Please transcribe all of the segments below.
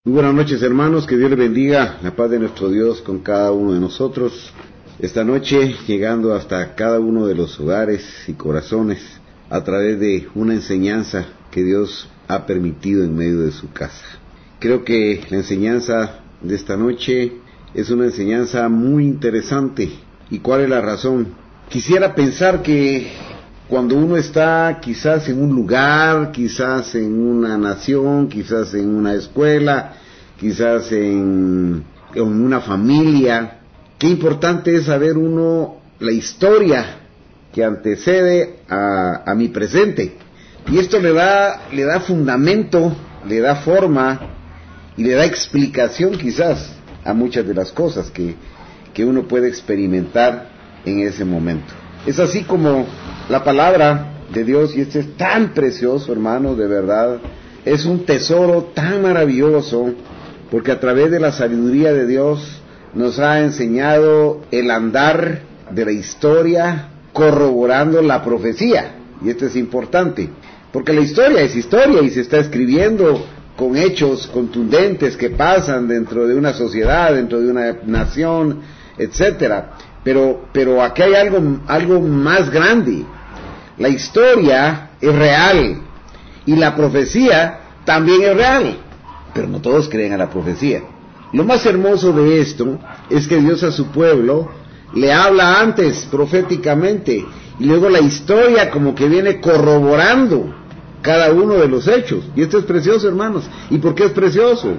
Muy buenas noches, hermanos, que Dios les bendiga, la paz de nuestro Dios con cada uno de nosotros. Esta noche llegando hasta cada uno de los hogares y corazones a través de una enseñanza que Dios ha permitido en medio de su casa. Creo que la enseñanza de esta noche es una enseñanza muy interesante. ¿Y cuál es la razón? Quisiera pensar que cuando uno está quizás en un lugar, quizás en una nación, quizás en una escuela, quizás en una familia, qué importante es saber uno la historia que antecede a mi presente. Y esto le da fundamento, le da forma y le da explicación quizás a muchas de las cosas que uno puede experimentar en ese momento. Es así como la palabra de Dios, y este es tan precioso, hermano, de verdad, es un tesoro tan maravilloso, porque a través de la sabiduría de Dios nos ha enseñado el andar de la historia corroborando la profecía. Y esto es importante, porque la historia es historia y se está escribiendo con hechos contundentes que pasan dentro de una sociedad, dentro de una nación, etcétera. Pero aquí hay algo más grande. La historia es real y la profecía también es real, pero no todos creen a la profecía. Lo más hermoso de esto es que Dios a su pueblo le habla antes proféticamente y luego la historia como que viene corroborando cada uno de los hechos. Y esto es precioso, hermanos. ¿Y por qué es precioso?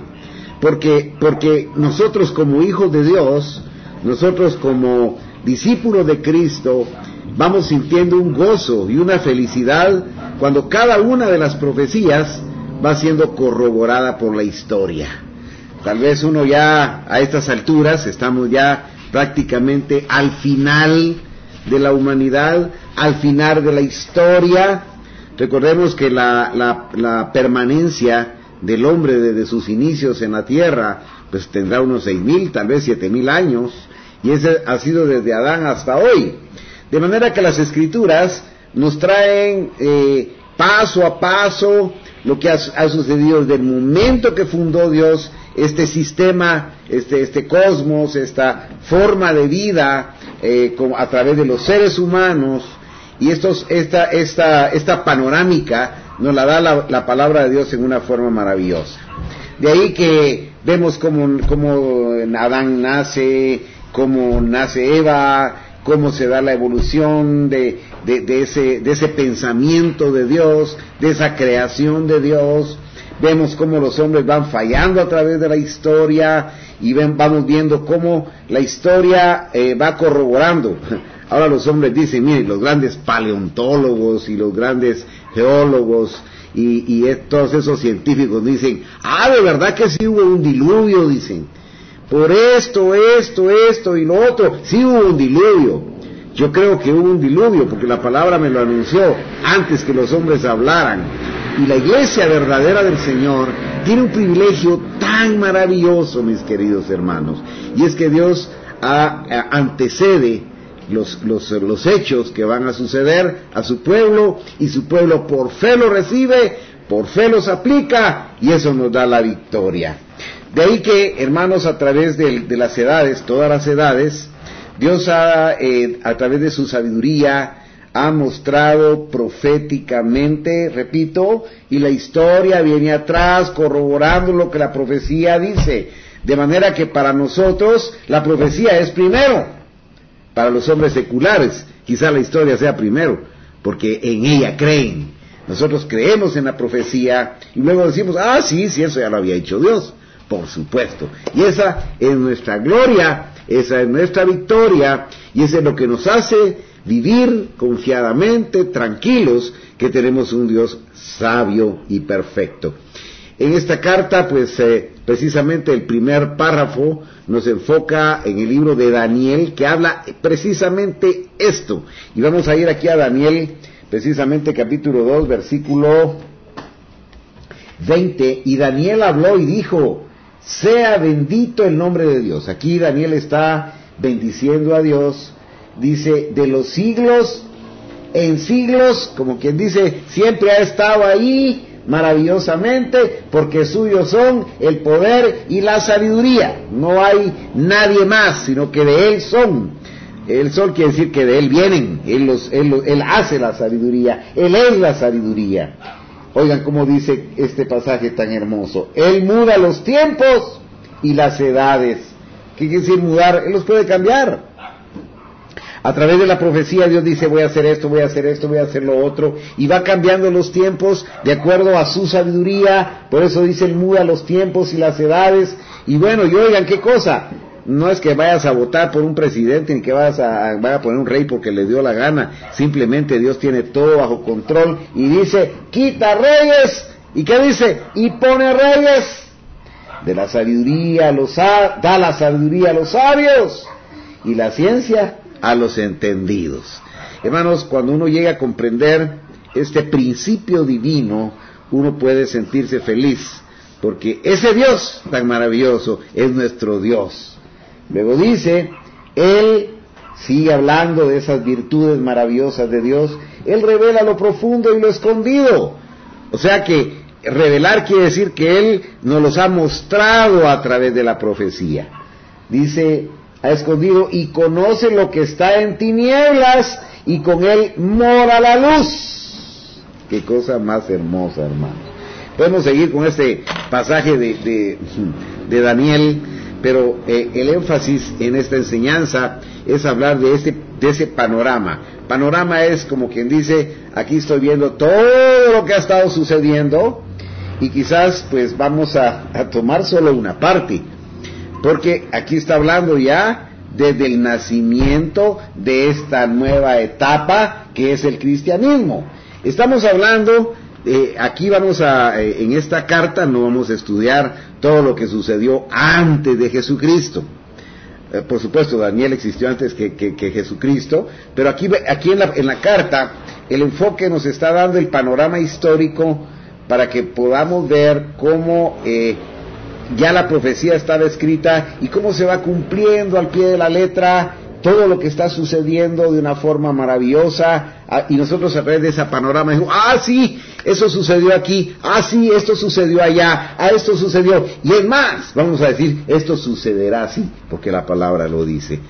Porque nosotros como hijos de Dios, nosotros como discípulos de Cristo, vamos sintiendo un gozo y una felicidad cuando cada una de las profecías va siendo corroborada por la historia. Tal vez uno ya a estas alturas, estamos ya prácticamente al final de la humanidad, al final de la historia. Recordemos que la permanencia del hombre desde sus inicios en la tierra, pues tendrá unos 6,000, tal vez 7,000 años, y ese ha sido desde Adán hasta hoy. De manera que las Escrituras nos traen paso a paso lo que ha sucedido desde el momento que fundó Dios este sistema, este cosmos, esta forma de vida a través de los seres humanos. Y esta panorámica nos la da la palabra de Dios en una forma maravillosa. De ahí que vemos cómo Adán nace, cómo nace Eva, cómo se da la evolución de ese pensamiento de Dios, de esa creación de Dios. Vemos cómo los hombres van fallando a través de la historia y vamos viendo cómo la historia va corroborando. Ahora los hombres dicen, miren, los grandes paleontólogos y los grandes geólogos y todos esos científicos dicen, de verdad que sí hubo un diluvio, dicen. Por esto y lo otro, sí hubo un diluvio. Yo creo que hubo un diluvio porque la palabra me lo anunció antes que los hombres hablaran. Y la iglesia verdadera del Señor tiene un privilegio tan maravilloso, mis queridos hermanos, y es que Dios antecede los hechos que van a suceder a su pueblo, y su pueblo por fe lo recibe, por fe los aplica, y eso nos da la victoria. De ahí que, hermanos, a través de las edades, todas las edades, Dios a través de su sabiduría ha mostrado proféticamente, repito, y la historia viene atrás corroborando lo que la profecía dice, de manera que para nosotros la profecía es primero. Para los hombres seculares quizá la historia sea primero, porque en ella creen. Nosotros creemos en la profecía y luego decimos, sí, eso ya lo había hecho Dios. Por supuesto, y esa es nuestra gloria, esa es nuestra victoria, y eso es lo que nos hace vivir confiadamente, tranquilos, que tenemos un Dios sabio y perfecto. En esta carta, pues precisamente el primer párrafo nos enfoca en el libro de Daniel, que habla precisamente esto, y vamos a ir aquí a Daniel, precisamente capítulo 2, versículo 20, y Daniel habló y dijo, sea bendito el nombre de Dios. Aquí Daniel está bendiciendo a Dios, dice, de los siglos en siglos, como quien dice, siempre ha estado ahí, maravillosamente, porque suyos son el poder y la sabiduría. No hay nadie más, sino que de Él son. El sol quiere decir que de Él vienen, Él hace la sabiduría, Él es la sabiduría. Oigan cómo dice este pasaje tan hermoso: Él muda los tiempos y las edades. ¿Qué quiere decir mudar? Él los puede cambiar. A través de la profecía Dios dice: voy a hacer esto, voy a hacer esto, voy a hacer lo otro, y va cambiando los tiempos de acuerdo a su sabiduría. Por eso dice: Él muda los tiempos y las edades. Y bueno, y oigan qué cosa, no es que vayas a votar por un presidente ni que vayas a poner un rey porque le dio la gana. Simplemente Dios tiene todo bajo control y dice: quita reyes. ¿Y qué dice? Y pone reyes. De la sabiduría da la sabiduría a los sabios y la ciencia a los entendidos. Hermanos, cuando uno llega a comprender este principio divino, uno puede sentirse feliz, porque ese Dios tan maravilloso es nuestro Dios. Luego dice, Él sigue hablando de esas virtudes maravillosas de Dios. Él revela lo profundo y lo escondido. O sea que revelar quiere decir que Él nos los ha mostrado a través de la profecía. Dice, ha escondido y conoce lo que está en tinieblas, y con Él mora la luz. Qué cosa más hermosa, hermanos. Podemos seguir con este pasaje de Daniel, pero el énfasis en esta enseñanza es hablar de ese panorama. Panorama es como quien dice: aquí estoy viendo todo lo que ha estado sucediendo, y quizás pues vamos a tomar solo una parte, porque aquí está hablando ya desde el nacimiento de esta nueva etapa que es el cristianismo. Estamos hablando, aquí en esta carta no vamos a estudiar todo lo que sucedió antes de Jesucristo. Por supuesto, Daniel existió antes que Jesucristo, pero aquí en la carta el enfoque nos está dando el panorama histórico para que podamos ver cómo ya la profecía estaba escrita y cómo se va cumpliendo al pie de la letra todo lo que está sucediendo de una forma maravillosa. Y nosotros a través de ese panorama decimos: sí, eso sucedió aquí, sí, esto sucedió allá, esto sucedió, y es más, vamos a decir, esto sucederá así, porque la palabra lo dice.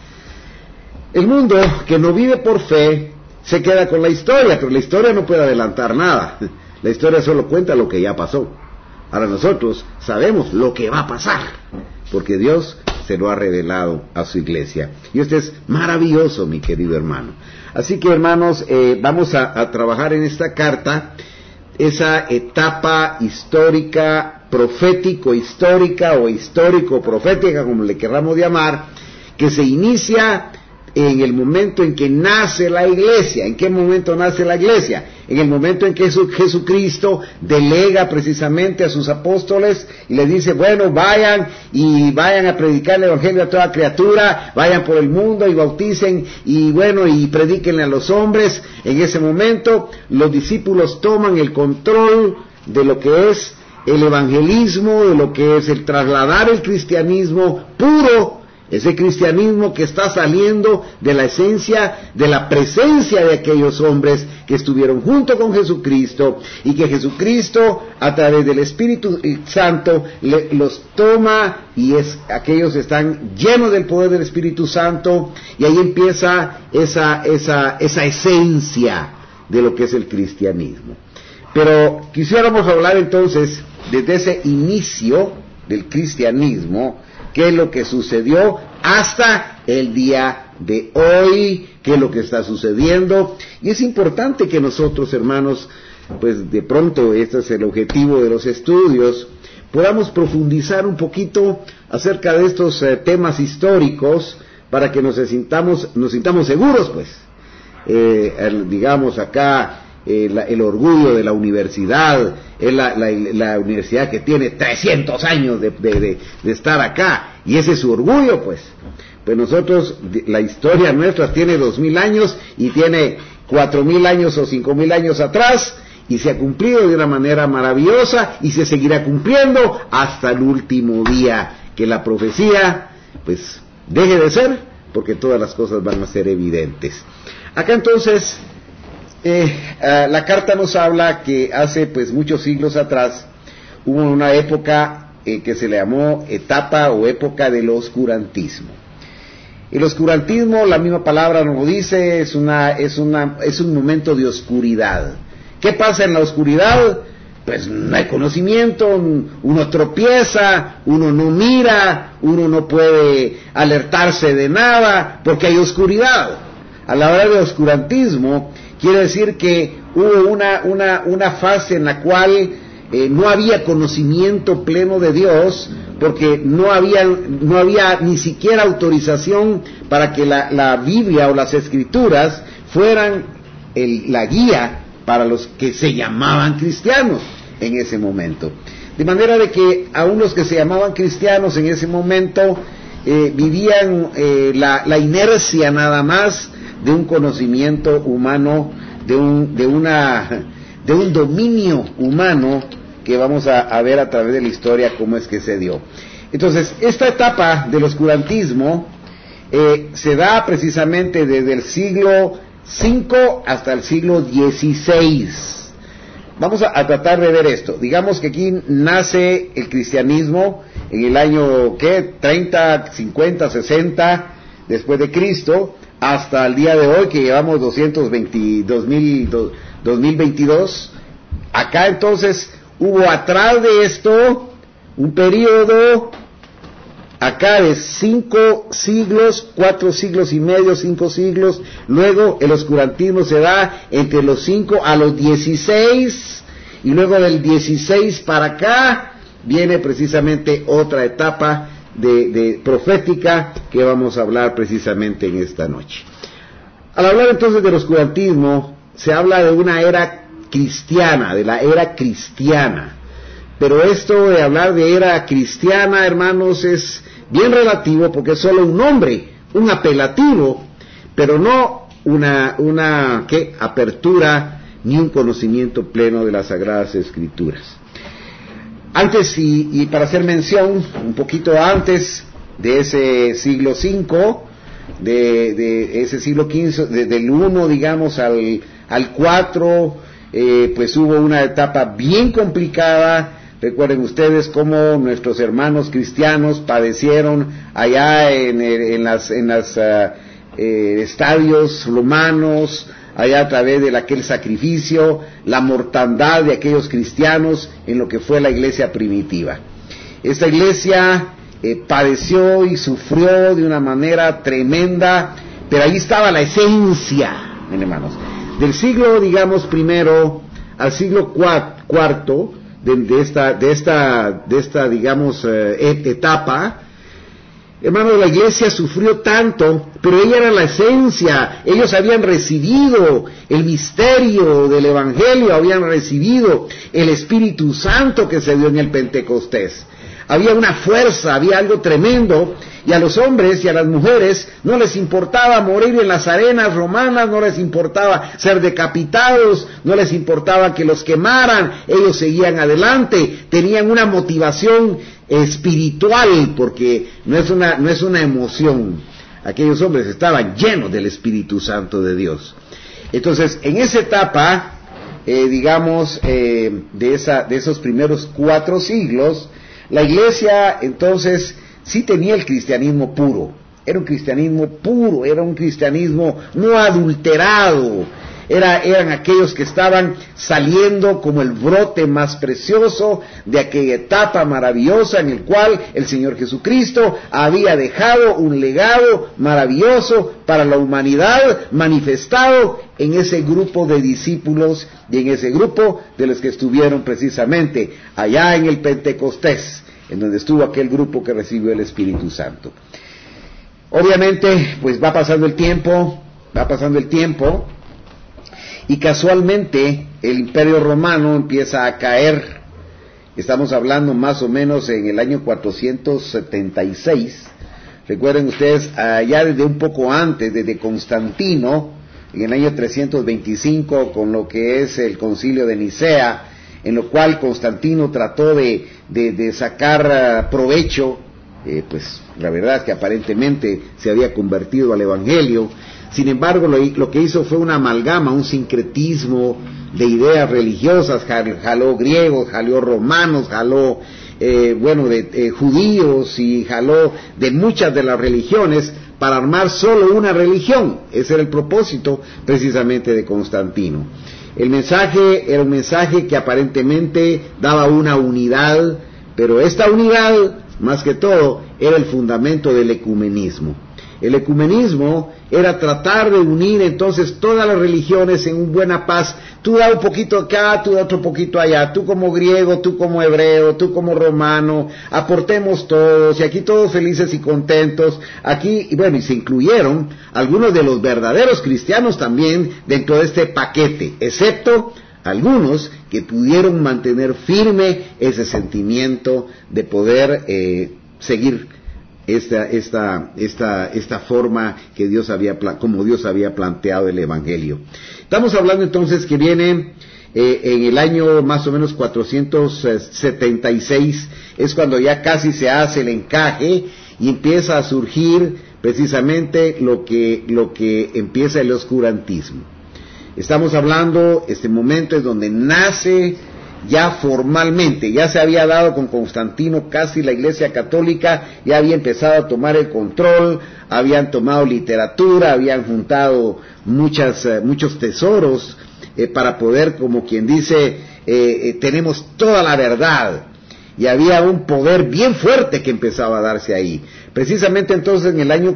El mundo que no vive por fe se queda con la historia, pero la historia no puede adelantar nada. La historia solo cuenta lo que ya pasó. Ahora nosotros sabemos lo que va a pasar, porque Dios se lo ha revelado a su iglesia. Y esto es maravilloso, mi querido hermano. Así que, hermanos, vamos a trabajar en esta carta esa etapa histórica, profético-histórica o histórico-profética, como le querramos llamar, que se inicia en el momento en que nace la iglesia. ¿En qué momento nace la iglesia? En el momento en que Jesucristo delega precisamente a sus apóstoles y les dice: bueno, vayan a predicar el evangelio a toda criatura, vayan por el mundo y bauticen, y bueno, y predíquenle a los hombres. En ese momento los discípulos toman el control de lo que es el evangelismo, de lo que es el trasladar el cristianismo puro, ese cristianismo que está saliendo de la esencia, de la presencia de aquellos hombres que estuvieron junto con Jesucristo, y que Jesucristo a través del Espíritu Santo los toma, y aquellos están llenos del poder del Espíritu Santo, y ahí empieza esa esencia de lo que es el cristianismo. Pero quisiéramos hablar entonces desde ese inicio del cristianismo, qué es lo que sucedió hasta el día de hoy, qué es lo que está sucediendo. Y es importante que nosotros, hermanos, pues de pronto este es el objetivo de los estudios, podamos profundizar un poquito acerca de estos temas históricos, para que nos sintamos seguros, pues. Digamos acá, el orgullo de la universidad, es la universidad que tiene 300 años de estar acá, y ese es su orgullo, pues. Pues nosotros, la historia nuestra tiene 2000 años, y tiene 4000 años o 5000 años atrás, y se ha cumplido de una manera maravillosa, y se seguirá cumpliendo hasta el último día, que la profecía, pues, deje de ser, porque todas las cosas van a ser evidentes. Acá entonces La carta nos habla que hace pues muchos siglos atrás hubo una época que se le llamó etapa o época del oscurantismo. El oscurantismo, la misma palabra nos lo dice, es un momento de oscuridad. ¿Qué pasa en la oscuridad? Pues no hay conocimiento, uno tropieza, uno no mira, uno no puede alertarse de nada, porque hay oscuridad. A la hora de oscurantismo, quiere decir que hubo una fase en la cual no había conocimiento pleno de Dios, porque no había ni siquiera autorización para que la Biblia o las Escrituras fueran la guía para los que se llamaban cristianos en ese momento. De manera de que aún los que se llamaban cristianos en ese momento vivían la inercia nada más de un conocimiento humano, de un dominio humano que vamos a ver a través de la historia cómo es que se dio. Entonces, esta etapa del oscurantismo se da precisamente desde el siglo V hasta el siglo XVI. Vamos a tratar de ver esto. Digamos que aquí nace el cristianismo en el año, 30, 50, 60 después de Cristo, hasta el día de hoy que llevamos 2022. Acá entonces hubo atrás de esto un periodo acá de 5 siglos, 4 siglos y medio, 5 siglos. Luego el oscurantismo se da entre los 5 a los 16, y luego del 16 para acá viene precisamente otra etapa de profética que vamos a hablar precisamente en esta noche. Al hablar entonces del oscurantismo, se habla de una era cristiana, de la era cristiana. Pero esto de hablar de era cristiana, hermanos, es bien relativo, porque es solo un nombre, un apelativo, pero no una apertura ni un conocimiento pleno de las Sagradas Escrituras. Antes, y para hacer mención, un poquito antes de ese siglo V, de ese siglo XV, del 1, digamos, al 4, pues hubo una etapa bien complicada. Recuerden ustedes cómo nuestros hermanos cristianos padecieron allá en las estadios romanos, allá a través de aquel sacrificio, la mortandad de aquellos cristianos en lo que fue la iglesia primitiva. Esta iglesia padeció y sufrió de una manera tremenda, pero ahí estaba la esencia, hermanos. Del siglo, digamos, primero al siglo cuarto de esta digamos, etapa, hermanos, la iglesia sufrió tanto, pero ella era la esencia. Ellos habían recibido el misterio del Evangelio, habían recibido el Espíritu Santo que se dio en el Pentecostés. Había una fuerza, había algo tremendo, y a los hombres y a las mujeres no les importaba morir en las arenas romanas, no les importaba ser decapitados, no les importaba que los quemaran, ellos seguían adelante, tenían una motivación espiritual, porque no es una emoción. Aquellos hombres estaban llenos del Espíritu Santo de Dios. Entonces, en esa etapa, digamos, de esos primeros 4 siglos, la iglesia entonces sí tenía el cristianismo puro. Era un cristianismo puro, era un cristianismo no adulterado. Eran aquellos que estaban saliendo como el brote más precioso de aquella etapa maravillosa en el cual el Señor Jesucristo había dejado un legado maravilloso para la humanidad, manifestado en ese grupo de discípulos y en ese grupo de los que estuvieron precisamente allá en el Pentecostés, en donde estuvo aquel grupo que recibió el Espíritu Santo. Obviamente, pues va pasando el tiempo, y casualmente el Imperio Romano empieza a caer. Estamos hablando más o menos en el año 476. Recuerden ustedes, allá desde un poco antes, desde Constantino, en el año 325, con lo que es el Concilio de Nicea, en lo cual Constantino trató de sacar provecho, pues la verdad es que aparentemente se había convertido al Evangelio, Sin embargo, lo que hizo fue una amalgama, un sincretismo de ideas religiosas, jaló griegos, jaló romanos, jaló judíos, y jaló de muchas de las religiones para armar solo una religión. Ese era el propósito precisamente de Constantino. El mensaje era un mensaje que aparentemente daba una unidad, pero esta unidad, más que todo, era el fundamento del ecumenismo. El ecumenismo era tratar de unir entonces todas las religiones en una buena paz. Tú da un poquito acá, tú da otro poquito allá, tú como griego, tú como hebreo, tú como romano, aportemos todos, y aquí todos felices y contentos. Aquí, y se incluyeron algunos de los verdaderos cristianos también dentro de este paquete, excepto algunos que pudieron mantener firme ese sentimiento de poder seguir esta forma que como Dios había planteado el Evangelio. Estamos hablando entonces que viene en el año más o menos 476, es cuando ya casi se hace el encaje y empieza a surgir precisamente lo que empieza el oscurantismo. Estamos hablando, este momento es donde nace ya formalmente, ya se había dado con Constantino, casi la Iglesia Católica ya había empezado a tomar el control, habían tomado literatura, habían juntado muchos tesoros para poder, como quien dice, tenemos toda la verdad, y había un poder bien fuerte que empezaba a darse ahí. Precisamente entonces en el año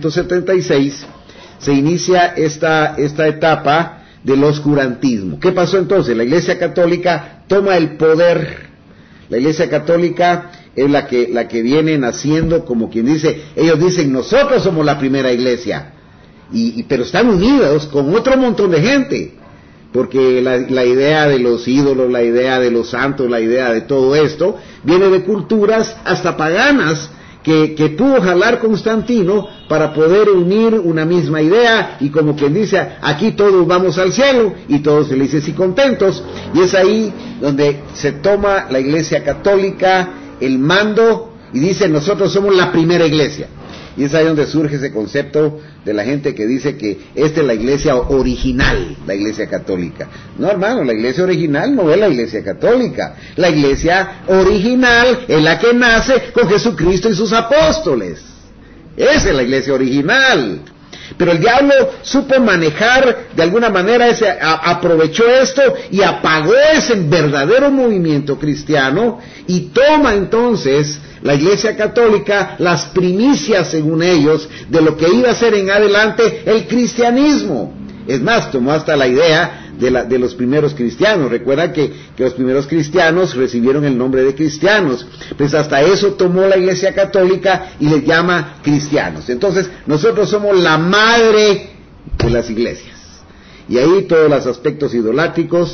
476 se inicia esta etapa del oscurantismo. ¿Qué pasó entonces? La Iglesia Católica toma el poder. La Iglesia Católica es la que viene naciendo, como quien dice, ellos dicen, nosotros somos la primera iglesia, pero están unidos con otro montón de gente, porque la idea de los ídolos, la idea de los santos, la idea de todo esto, viene de culturas hasta paganas, que pudo jalar Constantino para poder unir una misma idea, y como quien dice, aquí todos vamos al cielo y todos felices y contentos. Y es ahí donde se toma la Iglesia Católica el mando y dice, nosotros somos la primera iglesia. Y es ahí donde surge ese concepto de la gente que dice que esta es la iglesia original, la Iglesia Católica. No, hermano, la iglesia original no es la Iglesia Católica. La iglesia original es la que nace con Jesucristo y sus apóstoles. Esa es la iglesia original. Pero el diablo supo manejar de alguna manera aprovechó esto y apagó ese verdadero movimiento cristiano, y toma entonces la Iglesia Católica las primicias, según ellos, de lo que iba a ser en adelante el cristianismo. Es más, tomó hasta la idea de los primeros cristianos. Recuerda que los primeros cristianos recibieron el nombre de cristianos, pues hasta eso tomó la Iglesia Católica y les llama cristianos. Entonces nosotros somos la madre de las iglesias, y ahí todos los aspectos idolátricos,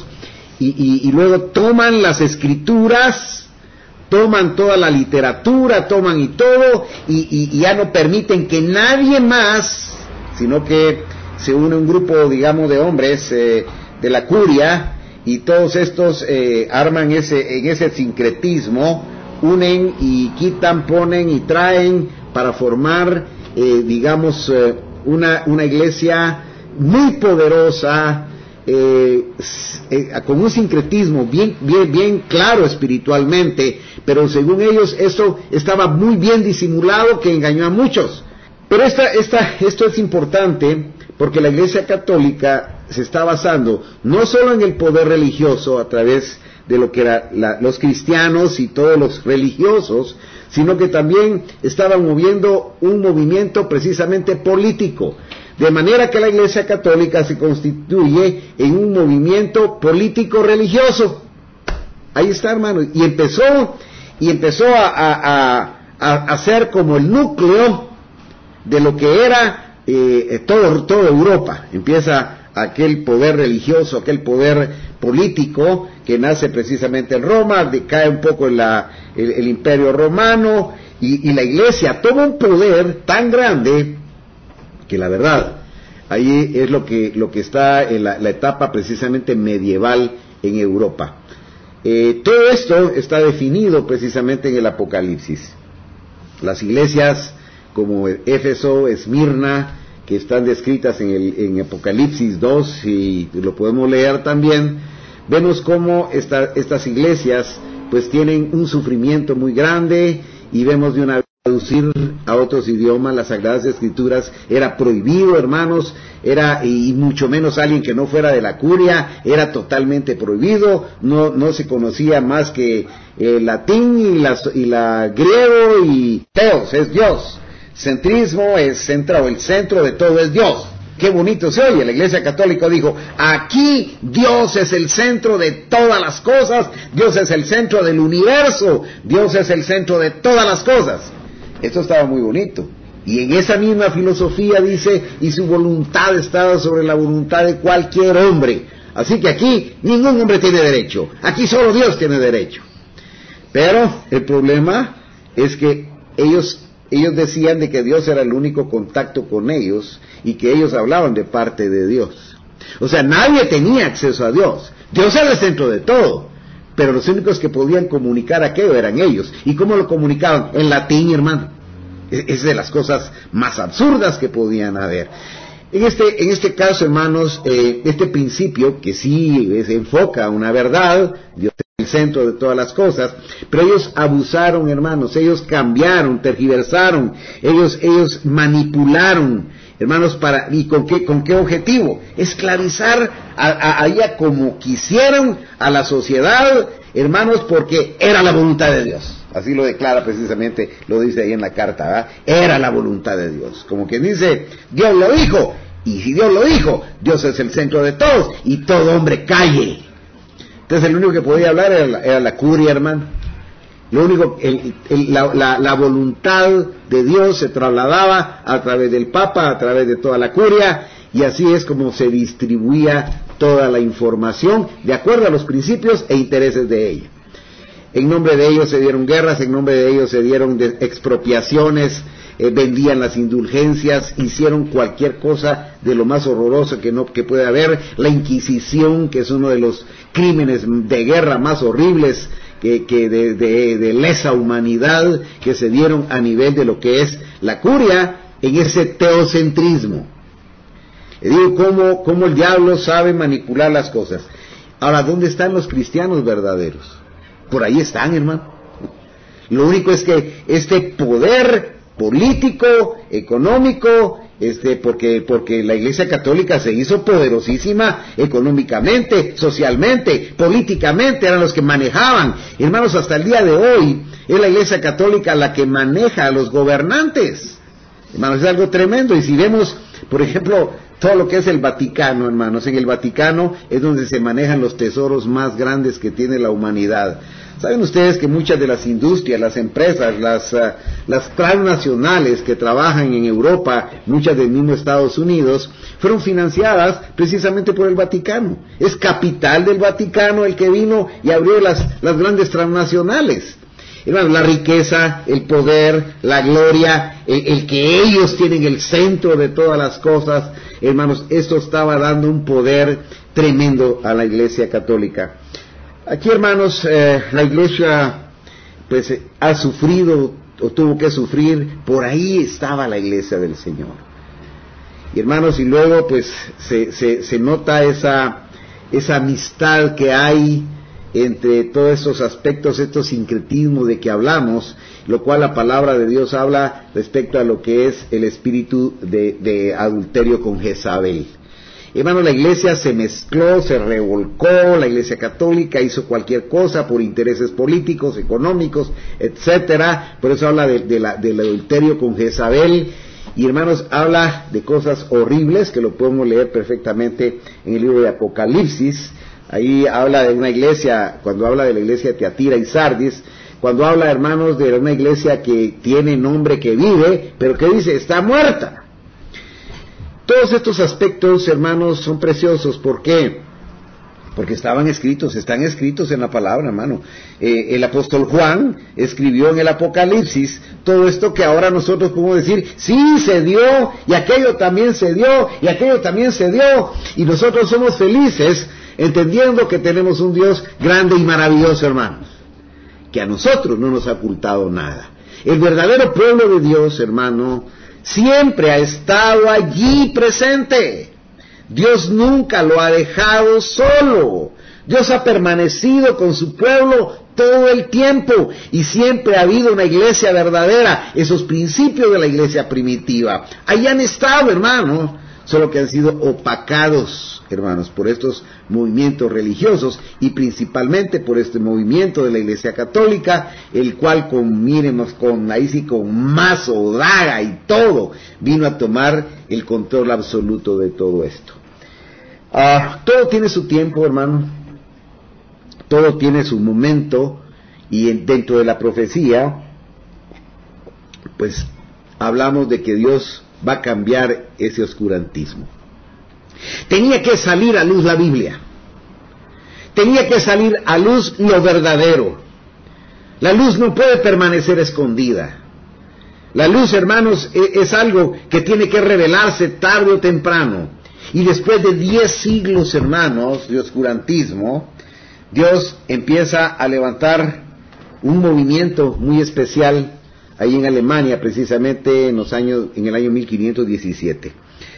y luego toman las escrituras, toman toda la literatura, toman y todo, y ya no permiten que nadie más, sino que se une un grupo, digamos, de hombres de la curia, y todos estos arman en ese sincretismo, unen y quitan, ponen y traen para formar, una iglesia muy poderosa, con un sincretismo bien claro espiritualmente, pero según ellos esto estaba muy bien disimulado, que engañó a muchos. Pero esto es importante, porque la Iglesia Católica se está basando no solo en el poder religioso a través de lo que eran los cristianos y todos los religiosos, sino que también estaban moviendo un movimiento precisamente político, de manera que la Iglesia Católica se constituye en un movimiento político religioso. Ahí está, hermano, y empezó a ser como el núcleo de lo que era toda Europa. Empieza aquel poder religioso, aquel poder político que nace precisamente en Roma, decae un poco el imperio romano, y la iglesia toma un poder tan grande que la verdad, ahí es lo que está en la etapa precisamente medieval en Europa. Todo esto está definido precisamente en el Apocalipsis. Las iglesias como Éfeso, Esmirna, que están descritas en Apocalipsis 2, y lo podemos leer también, vemos cómo estas iglesias pues tienen un sufrimiento muy grande, y vemos de una vez traducir a otros idiomas las Sagradas Escrituras era prohibido, hermanos, y mucho menos alguien que no fuera de la curia, era totalmente prohibido, no se conocía más que el latín y la griego, y Theos es Dios, centrismo es centrado, el centro de todo es Dios. Qué bonito se oye. La Iglesia Católica dijo, aquí Dios es el centro de todas las cosas, Dios es el centro del universo, Dios es el centro de todas las cosas. Esto estaba muy bonito. Y en esa misma filosofía dice, y su voluntad estaba sobre la voluntad de cualquier hombre. Así que aquí ningún hombre tiene derecho, aquí solo Dios tiene derecho. Pero el problema es que ellos decían de que Dios era el único contacto con ellos, y que ellos hablaban de parte de Dios. O sea, nadie tenía acceso a Dios. Dios era el centro de todo, pero los únicos que podían comunicar aquello eran ellos. ¿Y cómo lo comunicaban? En latín, hermano. Es de las cosas más absurdas que podían haber. En este caso, hermanos, este principio, que sí se enfoca a una verdad, Dios es el centro de todas las cosas, pero ellos abusaron, hermanos, ellos cambiaron, tergiversaron, ellos manipularon, hermanos, ¿y con qué objetivo? Esclavizar a ella como quisieron a la sociedad, hermanos, porque era la voluntad de Dios. Así lo declara precisamente, lo dice ahí en la carta, ¿verdad? Era la voluntad de Dios. Como quien dice, Dios lo dijo, y si Dios lo dijo, Dios es el centro de todos, y todo hombre calle. Entonces el único que podía hablar era la curia, hermano. Lo único, la voluntad de Dios se trasladaba a través del Papa, a través de toda la curia, y así es como se distribuía toda la información, de acuerdo a los principios e intereses de ella. En nombre de ellos se dieron guerras, en nombre de ellos se dieron expropiaciones, vendían las indulgencias, hicieron cualquier cosa de lo más horroroso que puede haber. La Inquisición, que es uno de los crímenes de guerra más horribles de lesa humanidad, que se dieron a nivel de lo que es la curia, en ese teocentrismo. Le digo cómo el diablo sabe manipular las cosas. Ahora, ¿dónde están los cristianos verdaderos? Por ahí están, hermano. Lo único es que este poder político, económico, porque la Iglesia Católica se hizo poderosísima económicamente, socialmente, políticamente, eran los que manejaban. Hermanos, hasta el día de hoy es la Iglesia Católica la que maneja a los gobernantes. Hermanos, es algo tremendo. Y si vemos, por ejemplo, todo lo que es el Vaticano, hermanos, en el Vaticano es donde se manejan los tesoros más grandes que tiene la humanidad. ¿Saben ustedes que muchas de las industrias, las empresas, las transnacionales que trabajan en Europa, muchas del mismo Estados Unidos, fueron financiadas precisamente por el Vaticano? Es capital del Vaticano el que vino y abrió las grandes transnacionales. Hermanos, la riqueza, el poder, la gloria, el que ellos tienen el centro de todas las cosas, hermanos, esto estaba dando un poder tremendo a la Iglesia Católica. Aquí, hermanos, la Iglesia pues ha sufrido o tuvo que sufrir. Por ahí estaba la Iglesia del Señor. Y hermanos, y luego pues se nota esa amistad que hay entre todos estos aspectos, estos sincretismos de que hablamos, lo cual la palabra de Dios habla respecto a lo que es el espíritu de adulterio con Jezabel. Hermano, la iglesia se mezcló, se revolcó, la Iglesia Católica hizo cualquier cosa por intereses políticos, económicos, etcétera. Por eso habla del adulterio con Jezabel. Y hermanos, habla de cosas horribles que lo podemos leer perfectamente en el libro de Apocalipsis. Ahí habla de una iglesia, cuando habla de la iglesia de Tiatira y Sardis, cuando habla, hermanos, de una iglesia que tiene nombre, que vive, pero que dice, está muerta. Todos estos aspectos, hermanos, son preciosos. ¿Por qué? Porque están escritos en la palabra, hermano. El apóstol Juan escribió en el Apocalipsis todo esto que ahora nosotros podemos decir, sí, se dio, y aquello también se dio, y aquello también se dio, y nosotros somos felices, entendiendo que tenemos un Dios grande y maravilloso, hermanos, que a nosotros no nos ha ocultado nada. El verdadero pueblo de Dios, hermano, siempre ha estado allí presente. Dios nunca lo ha dejado solo. Dios ha permanecido con su pueblo todo el tiempo y siempre ha habido una iglesia verdadera. Esos principios de la iglesia primitiva ahí han estado, hermanos, solo que han sido opacados, hermanos, por estos movimientos religiosos y principalmente por este movimiento de la Iglesia Católica, el cual con mazo, daga y todo, vino a tomar el control absoluto de todo esto. Todo tiene su tiempo, hermano, todo tiene su momento, y dentro de la profecía, pues hablamos de que Dios va a cambiar ese oscurantismo. Tenía que salir a luz la Biblia. Tenía que salir a luz lo verdadero. La luz no puede permanecer escondida. La luz, hermanos, es algo que tiene que revelarse tarde o temprano. Y después de 10 siglos, hermanos, de oscurantismo, Dios empieza a levantar un movimiento muy especial ahí en Alemania, precisamente en el año 1517.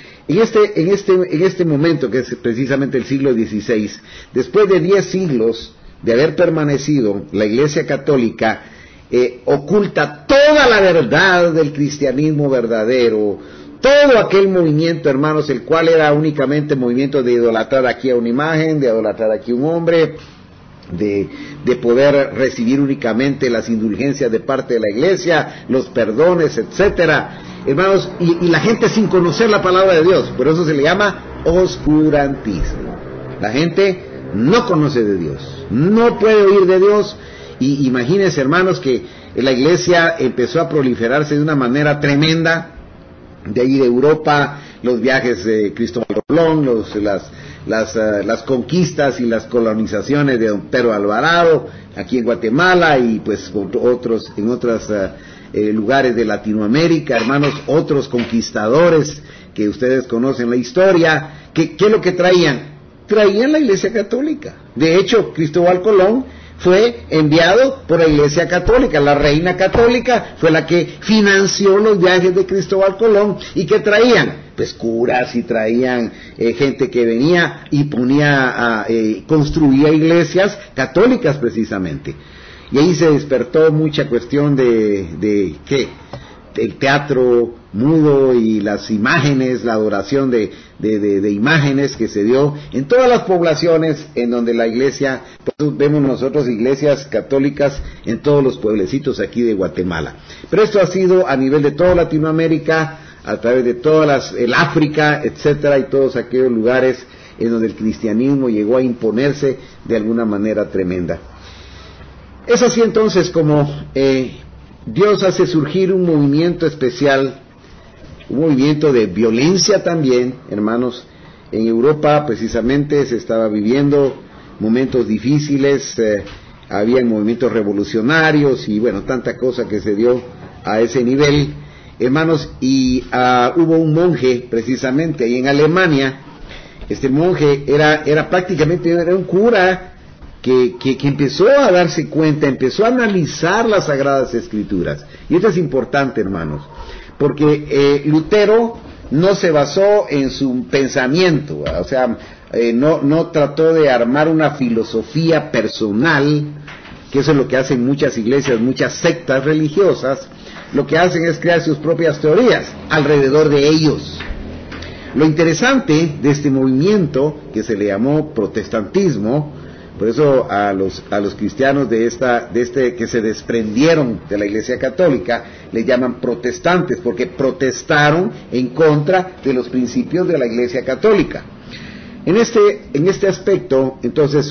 En este momento, que es precisamente el siglo XVI, después de 10 siglos de haber permanecido, la Iglesia Católica oculta toda la verdad del cristianismo verdadero, todo aquel movimiento, hermanos, el cual era únicamente movimiento de idolatrar aquí a una imagen, de idolatrar aquí a un hombre, de poder recibir únicamente las indulgencias de parte de la iglesia, los perdones, etcétera, hermanos, y la gente sin conocer la palabra de Dios. Por eso se le llama oscurantismo. La gente no conoce de Dios, no puede oír de Dios, y imagínense, hermanos, que la iglesia empezó a proliferarse de una manera tremenda. De ahí de Europa, los viajes de Cristóbal Colón, las conquistas y las colonizaciones de don Pedro Alvarado, aquí en Guatemala y pues en otros lugares de Latinoamérica, hermanos, otros conquistadores que ustedes conocen la historia. ¿Qué es lo que traían? Traían la Iglesia Católica. De hecho, Cristóbal Colón fue enviado por la Iglesia Católica. La reina católica fue la que financió los viajes de Cristóbal Colón. ¿Y qué traían? Pues curas, y traían gente que venía y construía iglesias católicas precisamente. Y ahí se despertó mucha cuestión de el teatro mudo y las imágenes, la adoración de imágenes que se dio en todas las poblaciones en donde la iglesia, pues vemos nosotros iglesias católicas en todos los pueblecitos aquí de Guatemala. Pero esto ha sido a nivel de toda Latinoamérica, a través de el África, etcétera, y todos aquellos lugares en donde el cristianismo llegó a imponerse de alguna manera tremenda. Es así entonces como Dios hace surgir un movimiento especial, un movimiento de violencia también, hermanos. En Europa precisamente se estaba viviendo momentos difíciles, había movimientos revolucionarios y bueno, tanta cosa que se dio a ese nivel, hermanos, y hubo un monje precisamente ahí en Alemania. Este monje era prácticamente un cura que empezó a darse cuenta, empezó a analizar las Sagradas Escrituras. Y esto es importante, hermanos, porque Lutero no se basó en su pensamiento, o sea, no trató de armar una filosofía personal, que eso es lo que hacen muchas iglesias, muchas sectas religiosas. Lo que hacen es crear sus propias teorías alrededor de ellos. Lo interesante de este movimiento, que se le llamó protestantismo, por eso a los cristianos que se desprendieron de la Iglesia Católica, le llaman protestantes, porque protestaron en contra de los principios de la Iglesia Católica. En este aspecto, entonces,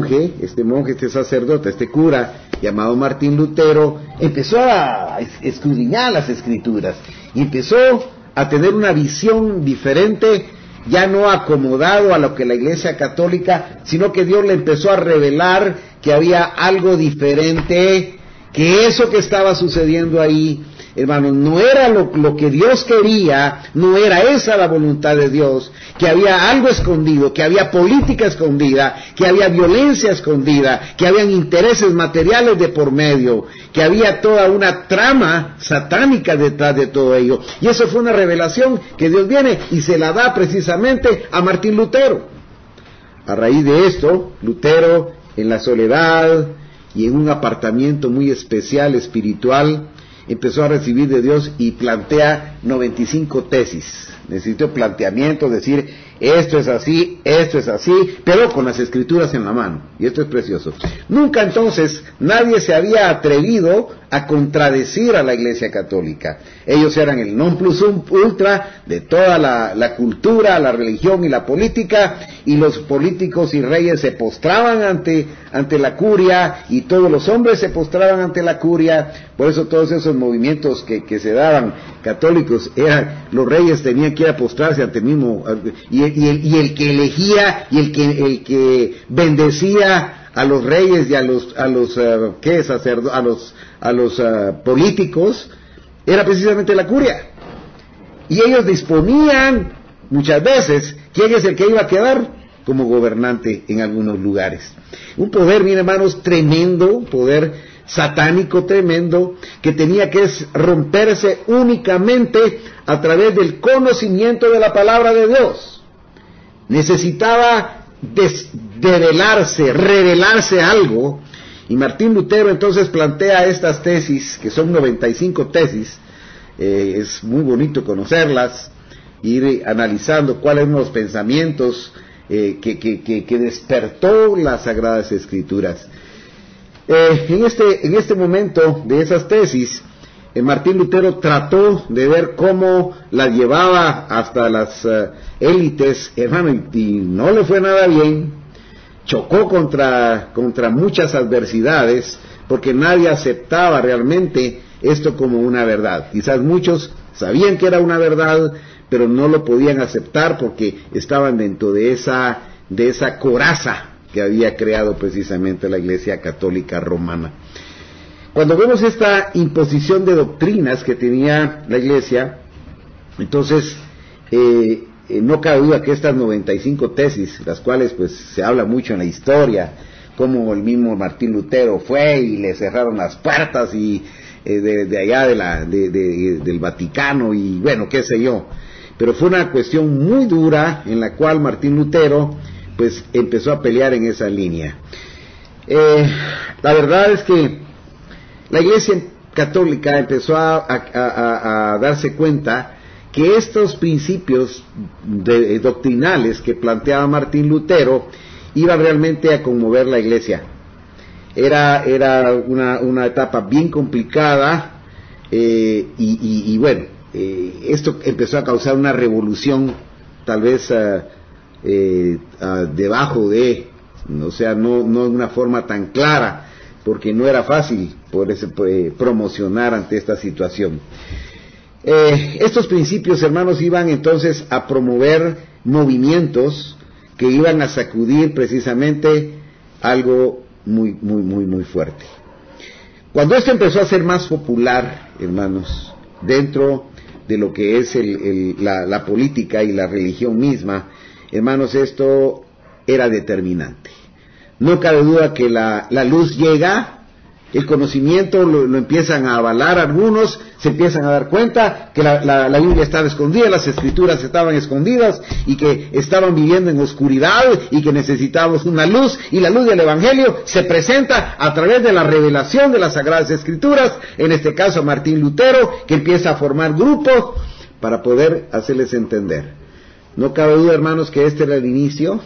este sacerdote, este cura, llamado Martín Lutero, empezó a escudriñar las Escrituras, y empezó a tener una visión diferente, ya no acomodado a lo que la Iglesia Católica, sino que Dios le empezó a revelar que había algo diferente, que eso que estaba sucediendo ahí hermanos, no era lo que Dios quería, no era esa la voluntad de Dios, que había algo escondido, que había política escondida, que había violencia escondida, que habían intereses materiales de por medio, que había toda una trama satánica detrás de todo ello. Y eso fue una revelación que Dios viene y se la da precisamente a Martín Lutero. A raíz de esto, Lutero, en la soledad y en un apartamiento muy especial, espiritual, empezó a recibir de Dios y plantea 95 tesis. Necesitó planteamiento, decir, esto es así, pero con las escrituras en la mano. Y esto es precioso. Nunca entonces nadie se había atrevido a contradecir a la Iglesia Católica. Ellos eran el non plus ultra de toda la cultura, la religión y la política, y los políticos y reyes se postraban ante la curia, y todos los hombres se postraban ante la curia. Por eso todos esos movimientos que se daban católicos, los reyes tenían que ir a postrarse ante el mismo, y el que elegía y el que bendecía a los reyes y a los políticos era precisamente la curia, y ellos disponían muchas veces quién es el que iba a quedar como gobernante en algunos lugares. Un poder, miren hermanos, tremendo, poder satánico tremendo, que tenía que romperse únicamente a través del conocimiento de la palabra de Dios. Necesitaba revelarse algo, y Martín Lutero entonces plantea estas tesis, que son 95 tesis. Es muy bonito conocerlas, ir analizando cuáles son los pensamientos que despertó las Sagradas Escrituras. En este momento de esas tesis, Martín Lutero trató de ver cómo la llevaba hasta las élites, hermano, y no le fue nada bien. Chocó contra muchas adversidades, porque nadie aceptaba realmente esto como una verdad. Quizás muchos sabían que era una verdad, pero no lo podían aceptar porque estaban dentro de esa coraza que había creado precisamente la Iglesia Católica Romana. Cuando vemos esta imposición de doctrinas que tenía la Iglesia, entonces no cabe duda que estas 95 tesis, las cuales pues se habla mucho en la historia, como el mismo Martín Lutero fue y le cerraron las puertas y de allá del Vaticano, y bueno, qué sé yo, pero fue una cuestión muy dura en la cual Martín Lutero pues empezó a pelear en esa línea. La verdad es que la Iglesia Católica empezó a darse cuenta que estos principios doctrinales que planteaba Martín Lutero iban realmente a conmover la Iglesia. Era una etapa bien complicada, y bueno, esto empezó a causar una revolución, tal vez debajo de, o sea, no de una forma tan clara, porque no era fácil promocionar ante esta situación. Estos principios, hermanos, iban entonces a promover movimientos que iban a sacudir precisamente algo muy fuerte. Cuando esto empezó a ser más popular, hermanos, dentro de lo que es la política y la religión misma, hermanos, esto era determinante. No cabe duda que la luz llega, el conocimiento lo empiezan a avalar algunos, se empiezan a dar cuenta que la Biblia estaba escondida, las Escrituras estaban escondidas, y que estaban viviendo en oscuridad, y que necesitábamos una luz, y la luz del Evangelio se presenta a través de la revelación de las Sagradas Escrituras, en este caso Martín Lutero, que empieza a formar grupos para poder hacerles entender. No cabe duda, hermanos, que este era el inicio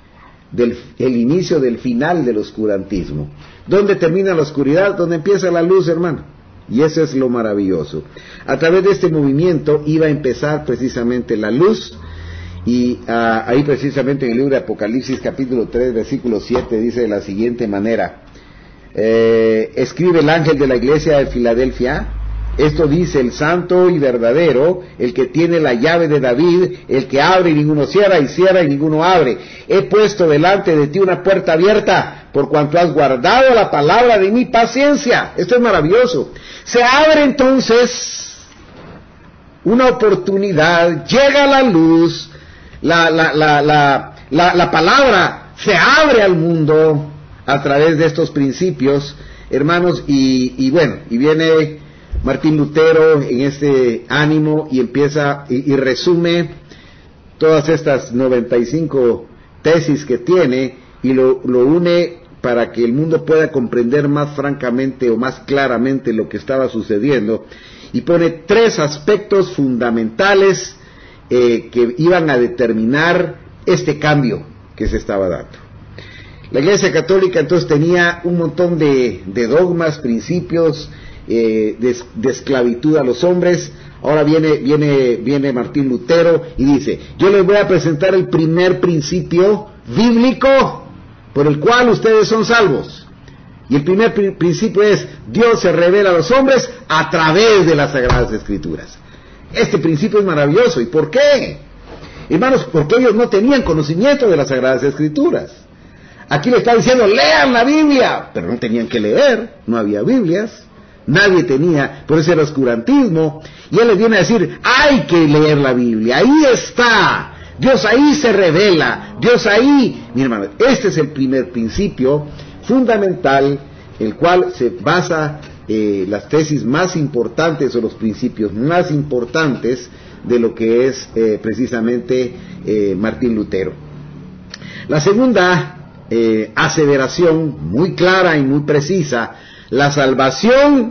del final del oscurantismo. ¿Dónde termina la oscuridad? Donde empieza la luz, hermano. Y eso es lo maravilloso. A través de este movimiento iba a empezar precisamente la luz, y ahí precisamente en el libro de Apocalipsis capítulo 3 versículo 7 dice de la siguiente manera: escribe el ángel de la iglesia de Filadelfia, esto dice el santo y verdadero, el que tiene la llave de David, el que abre y ninguno cierra, y cierra y ninguno abre. He puesto delante de ti una puerta abierta, por cuanto has guardado la palabra de mi paciencia. Esto es maravilloso. Se abre entonces una oportunidad, llega la luz, la palabra se abre al mundo a través de estos principios, hermanos, y viene Martín Lutero en este ánimo y empieza y resume todas estas 95 tesis que tiene y lo une para que el mundo pueda comprender más francamente o más claramente lo que estaba sucediendo, y pone 3 aspectos fundamentales que iban a determinar este cambio que se estaba dando. La Iglesia Católica entonces tenía un montón de dogmas, principios de esclavitud a los hombres. Ahora viene Martín Lutero y dice: yo les voy a presentar el primer principio bíblico por el cual ustedes son salvos. Y el primer principio es: Dios se revela a los hombres a través de las Sagradas Escrituras. Este principio es maravilloso. ¿Y por qué? Hermanos, porque ellos no tenían conocimiento de las Sagradas Escrituras. Aquí le está diciendo: lean la Biblia, pero no tenían que leer, no había Biblias, nadie tenía, por eso era oscurantismo, y él les viene a decir: hay que leer la Biblia, ahí está, Dios ahí se revela, Dios ahí. Mi hermano, este es el primer principio fundamental, el cual se basa las tesis más importantes o los principios más importantes de lo que es precisamente Martín Lutero. La segunda aseveración, muy clara y muy precisa: la salvación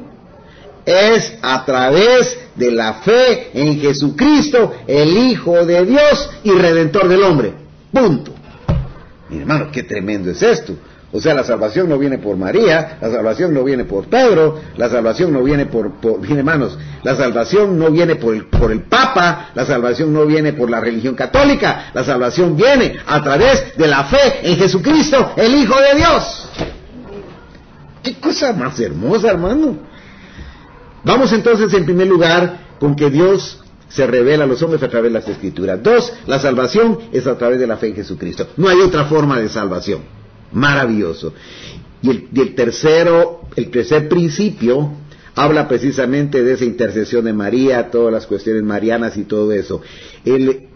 es a través de la fe en Jesucristo, el Hijo de Dios y Redentor del hombre. Punto. Mi hermano, qué tremendo es esto. O sea, la salvación no viene por María, la salvación no viene por Pedro, la salvación no viene por hermanos, la salvación no viene por el Papa, la salvación no viene por la religión católica, la salvación viene a través de la fe en Jesucristo, el Hijo de Dios. ¡Qué cosa más hermosa, hermano! Vamos entonces, en primer lugar, con que Dios se revela a los hombres a través de las Escrituras. 2, la salvación es a través de la fe en Jesucristo. No hay otra forma de salvación. Maravilloso. Y el tercer principio habla precisamente de esa intercesión de María, todas las cuestiones marianas y todo eso. Él,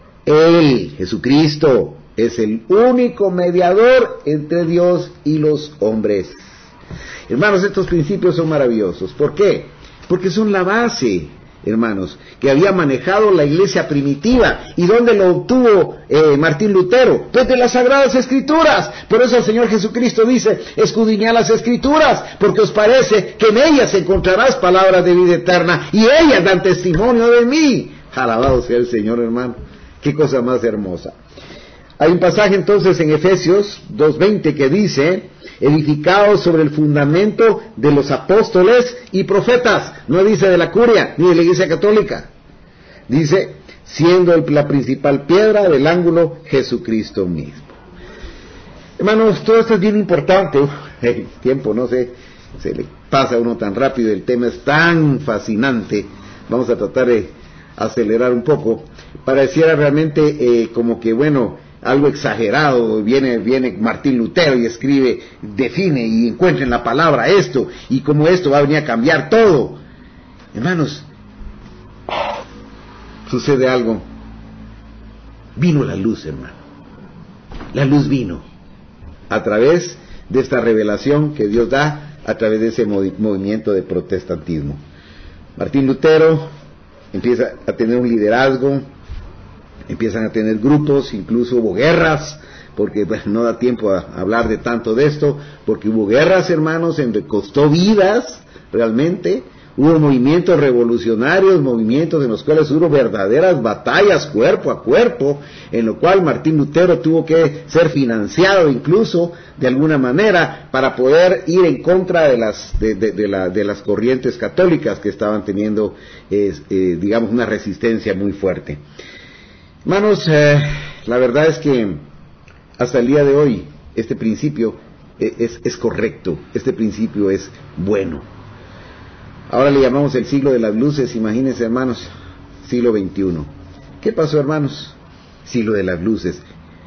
Jesucristo, es el único mediador entre Dios y los hombres. Hermanos, estos principios son maravillosos. ¿Por qué? Porque son la base, hermanos, que había manejado la iglesia primitiva. ¿Y dónde lo obtuvo Martín Lutero? Pues de las Sagradas Escrituras. Por eso el Señor Jesucristo dice: escudriñad las Escrituras, porque os parece que en ellas encontrarás palabras de vida eterna, y ellas dan testimonio de mí. Alabado sea el Señor, hermano. Qué cosa más hermosa. Hay un pasaje entonces en Efesios 2:20 que dice: edificados sobre el fundamento de los apóstoles y profetas. No dice de la curia ni de la Iglesia Católica. Dice: siendo la principal piedra del ángulo Jesucristo mismo. Hermanos, todo esto es bien importante. El tiempo, no sé, se le pasa a uno tan rápido, el tema es tan fascinante. Vamos a tratar de acelerar un poco. Pareciera realmente como que, algo exagerado. Viene Martín Lutero y escribe, define y encuentra en la palabra esto, y como esto va a venir a cambiar todo. Hermanos, sucede algo. Vino la luz, hermano. La luz vino a través de esta revelación que Dios da a través de ese movimiento de protestantismo. Martín Lutero empieza a tener un liderazgo, empiezan a tener grupos, incluso hubo guerras, porque no da tiempo a hablar de tanto de esto, porque hubo guerras, hermanos, costó vidas, realmente. Hubo movimientos revolucionarios, movimientos en los cuales hubo verdaderas batallas cuerpo a cuerpo, en lo cual Martín Lutero tuvo que ser financiado incluso de alguna manera para poder ir en contra de las corrientes católicas que estaban teniendo, digamos, una resistencia muy fuerte. Hermanos, la verdad es que hasta el día de hoy este principio es correcto, este principio es bueno. Ahora le llamamos el siglo de las luces, imagínense, hermanos, siglo XXI. ¿Qué pasó, hermanos? Siglo de las luces.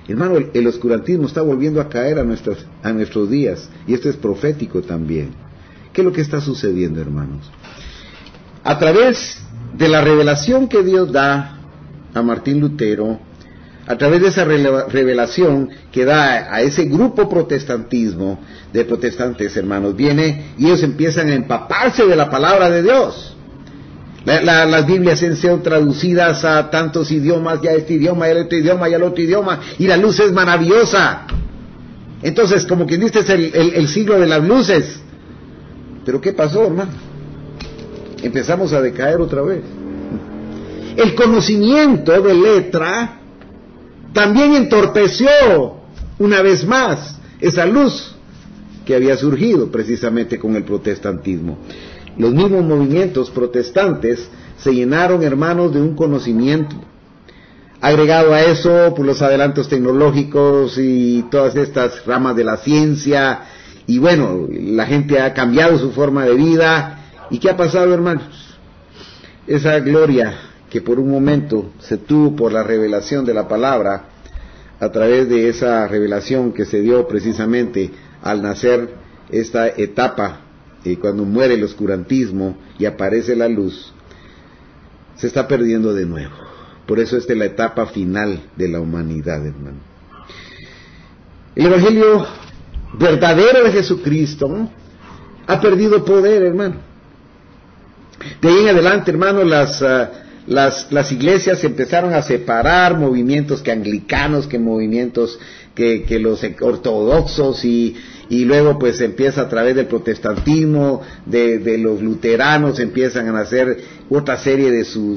Hermano, el oscurantismo está volviendo a caer a nuestros días, y esto es profético también. ¿Qué es lo que está sucediendo, hermanos? A través de la revelación que Dios da a Martín Lutero, a través de esa revelación que da a ese grupo de protestantes, hermanos, viene y ellos empiezan a empaparse de la palabra de Dios. Las Biblias han sido traducidas a tantos idiomas, ya este idioma, ya el otro idioma, ya el otro idioma, y la luz es maravillosa. Entonces, como quien dice, es el siglo de las luces. Pero ¿qué pasó, hermano? Empezamos a decaer otra vez. El conocimiento de letra también entorpeció una vez más esa luz que había surgido precisamente con el protestantismo. Los mismos movimientos protestantes se llenaron, hermanos, de un conocimiento. Agregado a eso, por los adelantos tecnológicos y todas estas ramas de la ciencia, y bueno, la gente ha cambiado su forma de vida. ¿Y qué ha pasado, hermanos? Esa gloria que por un momento se tuvo por la revelación de la palabra, a través de esa revelación que se dio precisamente al nacer esta etapa, cuando muere el oscurantismo y aparece la luz, se está perdiendo de nuevo. Por eso esta es la etapa final de la humanidad, hermano. El Evangelio verdadero de Jesucristo ha perdido poder, hermano. De ahí en adelante, hermano, las iglesias empezaron a separar movimientos que anglicanos, que movimientos que los ortodoxos, y luego pues empieza a través del protestantismo, de los luteranos, empiezan a nacer otra serie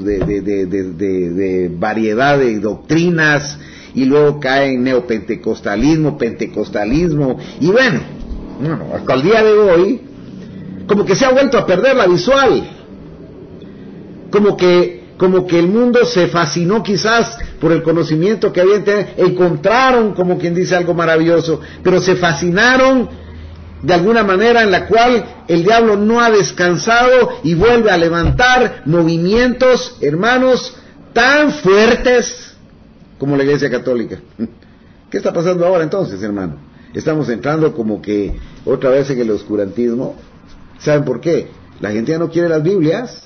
de variedad de doctrinas, y luego cae en neopentecostalismo, pentecostalismo, y bueno, hasta el día de hoy, como que se ha vuelto a perder la visual. Como que el mundo se fascinó quizás por el conocimiento que habían tenido, encontraron, como quien dice, algo maravilloso, pero se fascinaron de alguna manera en la cual el diablo no ha descansado y vuelve a levantar movimientos, hermanos, tan fuertes como la Iglesia Católica. ¿Qué está pasando ahora entonces, hermano? Estamos entrando como que otra vez en el oscurantismo. ¿Saben por qué? La gente ya no quiere las Biblias.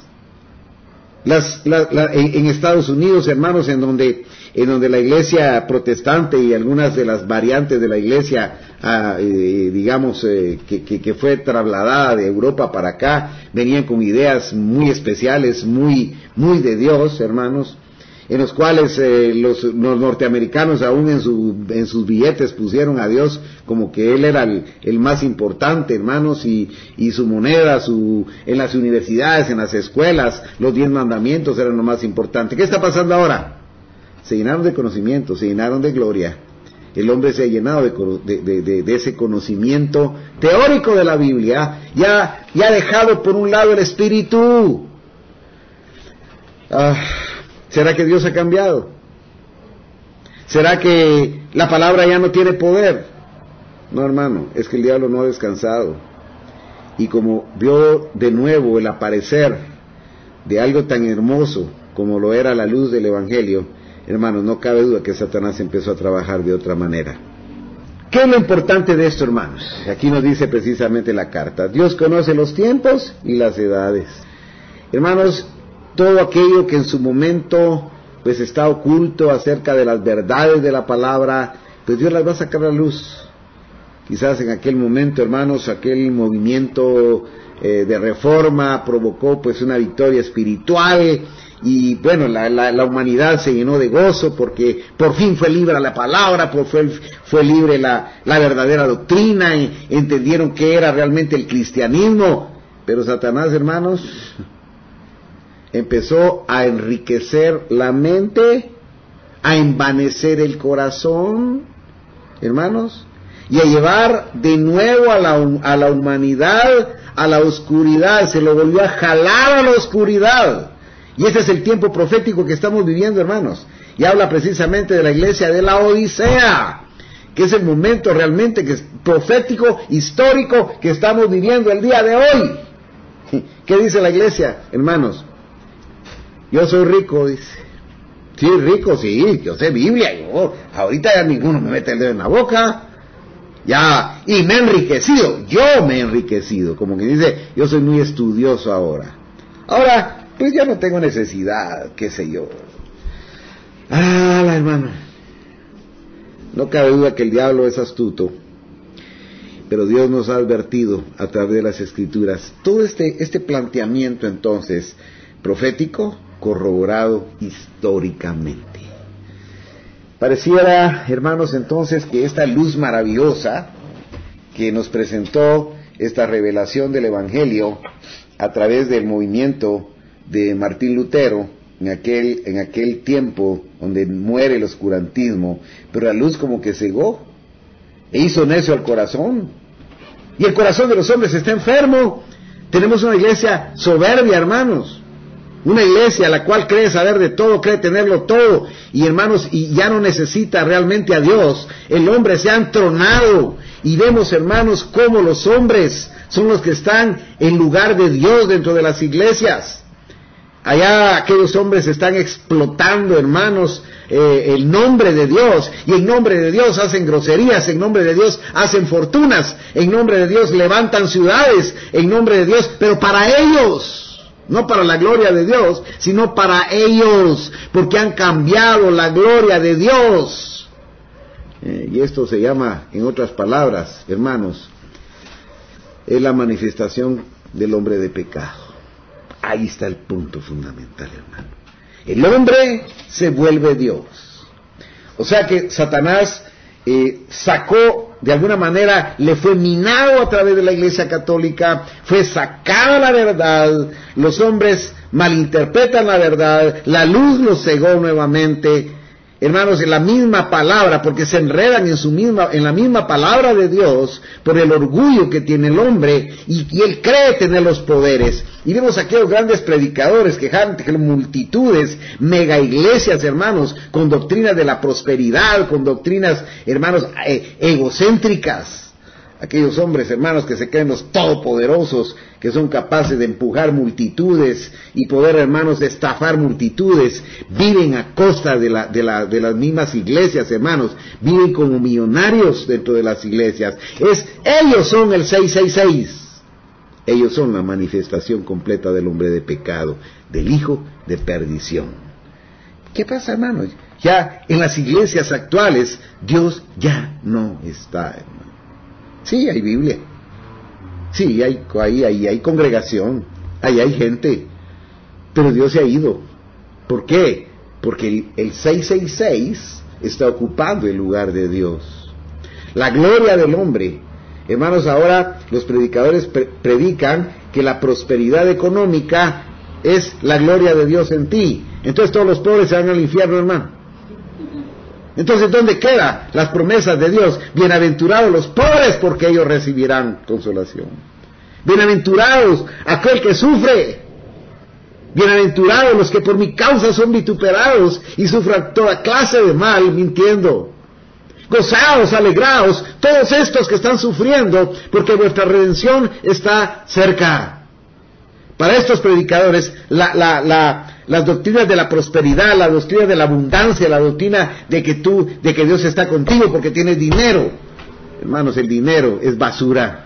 En Estados Unidos, hermanos, en donde la iglesia protestante y algunas de las variantes de la iglesia, que fue trasladada de Europa para acá, venían con ideas muy especiales, muy de Dios, hermanos, en los cuales los norteamericanos aún en sus billetes pusieron a Dios como que Él era el más importante, hermanos, y su moneda, en las universidades, en las escuelas, los 10 mandamientos eran lo más importante. ¿Qué está pasando ahora? Se llenaron de conocimiento, se llenaron de gloria. El hombre se ha llenado de ese conocimiento teórico de la Biblia, ya ha dejado por un lado el espíritu. ¿Será que Dios ha cambiado? ¿Será que la palabra ya no tiene poder? No, hermano, es que el diablo no ha descansado. Y como vio de nuevo el aparecer de algo tan hermoso como lo era la luz del Evangelio, hermanos, no cabe duda que Satanás empezó a trabajar de otra manera. ¿Qué es lo importante de esto, hermanos? Aquí nos dice precisamente la carta: Dios conoce los tiempos y las edades. Hermanos, todo aquello que en su momento pues está oculto acerca de las verdades de la palabra, pues Dios las va a sacar a la luz. Quizás en aquel momento, hermanos, aquel movimiento de reforma provocó pues una victoria espiritual, y bueno, la humanidad se llenó de gozo porque por fin fue libre la palabra, fue libre la verdadera doctrina, y entendieron qué era realmente el cristianismo. Pero Satanás, hermanos, empezó a enriquecer la mente, a envanecer el corazón, hermanos, y a llevar de nuevo a la humanidad a la oscuridad. Se lo volvió a jalar a la oscuridad. Y ese es el tiempo profético que estamos viviendo, hermanos. Y habla precisamente de la iglesia de la Odisea, que es el momento realmente que es profético, histórico, que estamos viviendo el día de hoy. ¿Qué dice la iglesia, hermanos? Yo soy rico, dice. Sí, rico, sí, yo sé Biblia, ahorita ya ninguno me mete el dedo en la boca, ya, y me he enriquecido, yo me he enriquecido, como que dice, yo soy muy estudioso ahora, pues ya no tengo necesidad, qué sé yo. Hermano, no cabe duda que el diablo es astuto, pero Dios nos ha advertido a través de las Escrituras, todo este planteamiento entonces, profético, corroborado históricamente. Pareciera, hermanos, entonces, que esta luz maravillosa que nos presentó esta revelación del Evangelio a través del movimiento de Martín Lutero, en aquel tiempo donde muere el oscurantismo, pero la luz como que cegó e hizo necio al corazón, y el corazón de los hombres está enfermo. Tenemos una iglesia soberbia, hermanos, una iglesia la cual cree saber de todo, cree tenerlo todo, y hermanos, y ya no necesita realmente a Dios. El hombre se ha entronado, y vemos, hermanos, cómo los hombres son los que están en lugar de Dios dentro de las iglesias. Allá aquellos hombres están explotando, hermanos, el nombre de Dios, y en nombre de Dios hacen groserías, en nombre de Dios hacen fortunas, en nombre de Dios levantan ciudades, en nombre de Dios, pero para ellos, no para la gloria de Dios, sino para ellos, porque han cambiado la gloria de Dios. Y esto se llama, en otras palabras, hermanos, es la manifestación del hombre de pecado. Ahí está el punto fundamental, hermano. El hombre se vuelve Dios. O sea que Satanás sacó, de alguna manera, le fue minado a través de la Iglesia Católica, fue sacada la verdad, los hombres malinterpretan la verdad, la luz los cegó nuevamente. Hermanos, en la misma palabra, porque se enredan en la misma palabra de Dios, por el orgullo que tiene el hombre, y él cree tener los poderes. Y vemos aquellos grandes predicadores que multitudes, mega iglesias, hermanos, con doctrinas de la prosperidad, con doctrinas, hermanos, egocéntricas. Aquellos hombres, hermanos, que se creen los todopoderosos, que son capaces de empujar multitudes y poder, hermanos, de estafar multitudes, viven a costa de las mismas iglesias, hermanos, viven como millonarios dentro de las iglesias. Ellos son el 666. Ellos son la manifestación completa del hombre de pecado, del hijo de perdición. ¿Qué pasa, hermanos? Ya en las iglesias actuales, Dios ya no está, hermanos. Sí, hay Biblia. Sí, hay congregación. Ahí hay gente. Pero Dios se ha ido. ¿Por qué? Porque el 666 está ocupando el lugar de Dios. La gloria del hombre. Hermanos, ahora los predicadores predican que la prosperidad económica es la gloria de Dios en ti. Entonces todos los pobres se van al infierno, hermano. Entonces, ¿dónde quedan las promesas de Dios? Bienaventurados los pobres, porque ellos recibirán consolación. Bienaventurados aquel que sufre. Bienaventurados los que por mi causa son vituperados y sufran toda clase de mal mintiendo. Gozaos, alegraos, todos estos que están sufriendo, porque vuestra redención está cerca. Para estos predicadores, las doctrinas de la prosperidad, la doctrina de la abundancia, la doctrina de que Dios está contigo porque tienes dinero. Hermanos, el dinero es basura.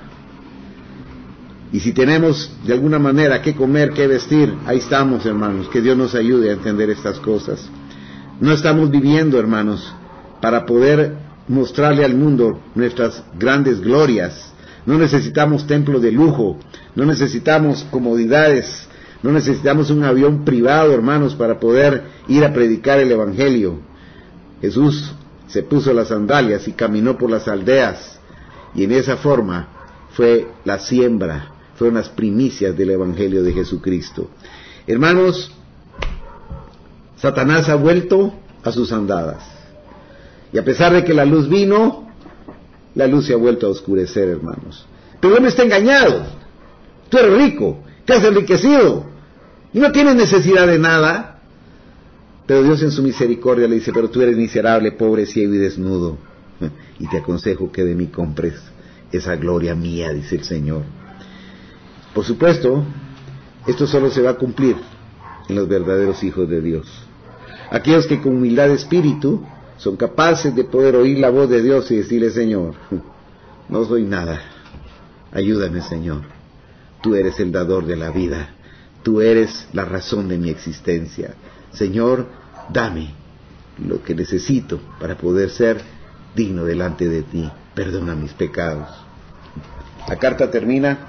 Y si tenemos de alguna manera qué comer, qué vestir, ahí estamos, hermanos. Que Dios nos ayude a entender estas cosas. No estamos viviendo, hermanos, para poder mostrarle al mundo nuestras grandes glorias. No necesitamos templos de lujo, no necesitamos comodidades, no necesitamos un avión privado, hermanos, para poder ir a predicar el Evangelio. Jesús se puso las sandalias y caminó por las aldeas, y en esa forma fue la siembra, fueron las primicias del Evangelio de Jesucristo. Hermanos, Satanás ha vuelto a sus andadas, y a pesar de que la luz vino, la luz se ha vuelto a oscurecer, hermanos. Pero el hombre está engañado. Tú eres rico, te has enriquecido y no tienes necesidad de nada. Pero Dios en su misericordia le dice: pero tú eres miserable, pobre, ciego y desnudo, y te aconsejo que de mí compres esa gloria mía, dice el Señor. Por supuesto, esto solo se va a cumplir en los verdaderos hijos de Dios. Aquellos que con humildad de espíritu son capaces de poder oír la voz de Dios y decirle: Señor, no soy nada, ayúdame, Señor. Tú eres el dador de la vida, tú eres la razón de mi existencia. Señor, dame lo que necesito para poder ser digno delante de ti. Perdona mis pecados. La carta termina: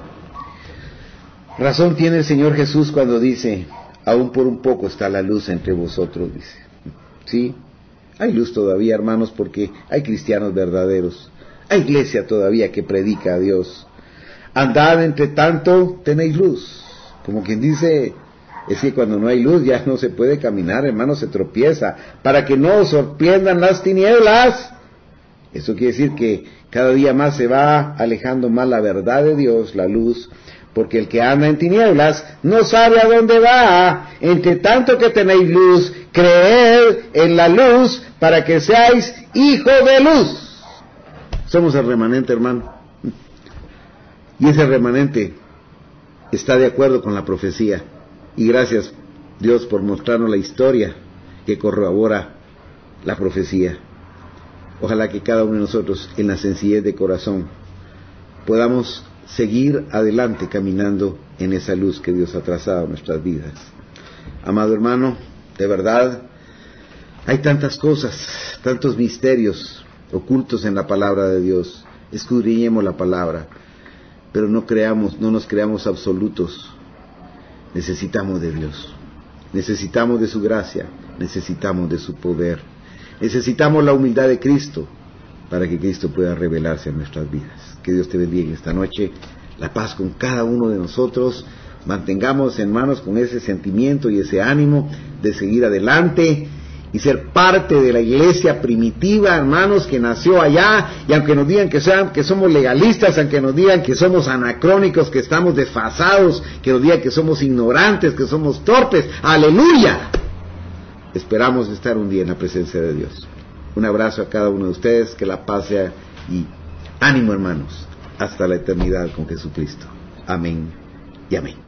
razón tiene el Señor Jesús cuando dice: aún por un poco está la luz entre vosotros, dice. Sí, hay luz todavía, hermanos, porque hay cristianos verdaderos. Hay iglesia todavía que predica a Dios. Andad entre tanto, tenéis luz. Como quien dice, es que cuando no hay luz ya no se puede caminar, hermanos, se tropieza. Para que no os sorprendan las tinieblas. Eso quiere decir que cada día más se va alejando más la verdad de Dios, la luz, porque el que anda en tinieblas no sabe a dónde va. Entre tanto que tenéis luz, creed en la luz para que seáis hijos de luz. Somos el remanente, hermano. Y ese remanente está de acuerdo con la profecía. Y gracias, Dios, por mostrarnos la historia que corrobora la profecía. Ojalá que cada uno de nosotros, en la sencillez de corazón, podamos seguir adelante caminando en esa luz que Dios ha trazado en nuestras vidas. Amado hermano, de verdad, hay tantas cosas, tantos misterios ocultos en la palabra de Dios. Escudriñemos la palabra, pero no nos creamos absolutos. Necesitamos de Dios, necesitamos de su gracia, necesitamos de su poder, necesitamos la humildad de Cristo para que Cristo pueda revelarse en nuestras vidas. Que Dios te bendiga esta noche, la paz con cada uno de nosotros. Mantengamos, hermanos, con ese sentimiento y ese ánimo de seguir adelante y ser parte de la iglesia primitiva, hermanos, que nació allá. Y aunque nos digan que somos legalistas, aunque nos digan que somos anacrónicos, que estamos desfasados, que nos digan que somos ignorantes, que somos torpes, ¡aleluya! Esperamos estar un día en la presencia de Dios. Un abrazo a cada uno de ustedes, que la paz sea, y ánimo, hermanos, hasta la eternidad con Jesucristo. Amén y amén.